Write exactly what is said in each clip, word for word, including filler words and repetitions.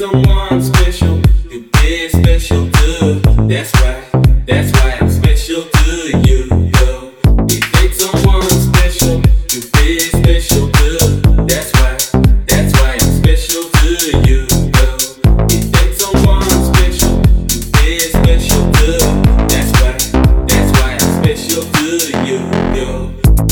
someone special to be special too. That's why, that's why I'm special to you, girl. You take someone special to be special too. That's why, that's why I'm special to you, girl. You take someone special to be special too. That's why, that's why I'm special to you, girl.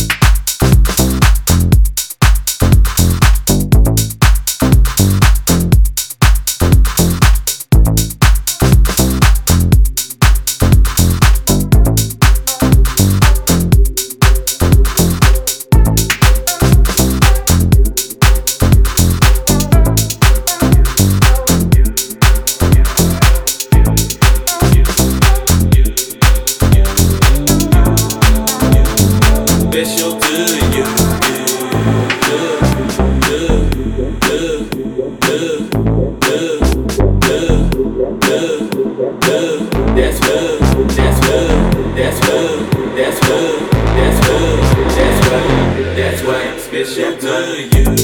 Special to you, that's love, that's love, that's love, that's love, that's love, that's why, that's why I'm special to you.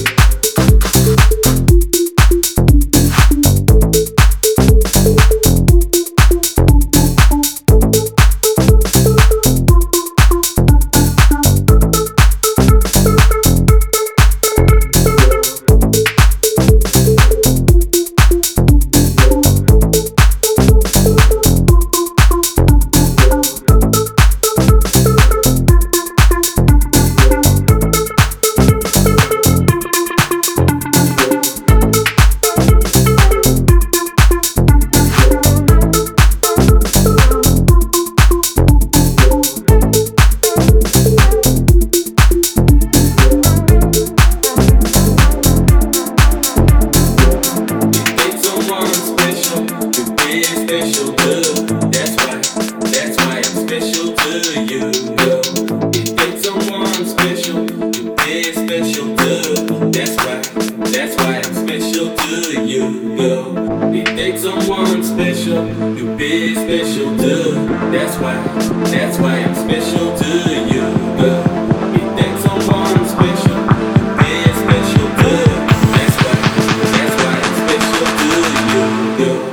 Special too. That's why, that's why I'm special to you, girl. You take someone special to be special too. That's why, that's why I'm special to you, girl. You take someone special to be special too. That's why, that's why I'm special to you, girl. You take someone special to be special too. That's why, that's why I'm special to you, girl.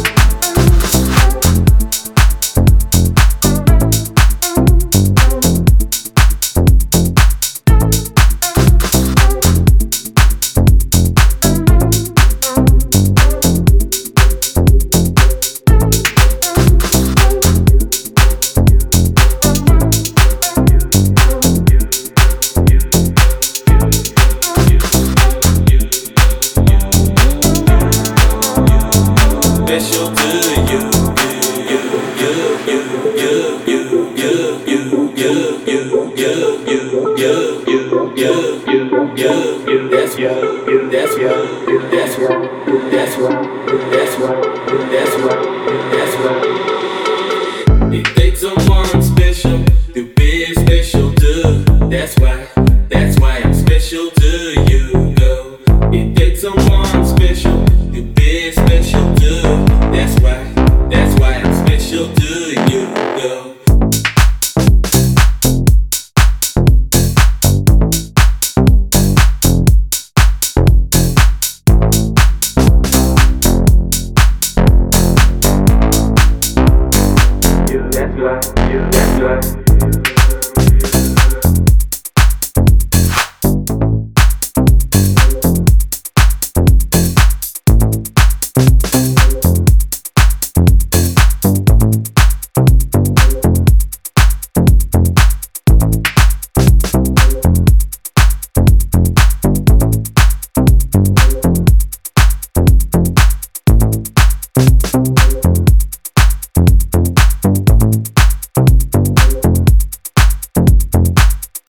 Special to you, you, you, you, you, you, you, you, you, you, you, you, you, you, you, you, you, you. That's you, that's you, that's right, that's right, that's right, that's right, that's right. It takes someone special to be special too. That's why, that's why I'm special to you, girl. It takes someone special to be special too. That's why, that's why I'm special to you, girl. You, that's why, you, that's why.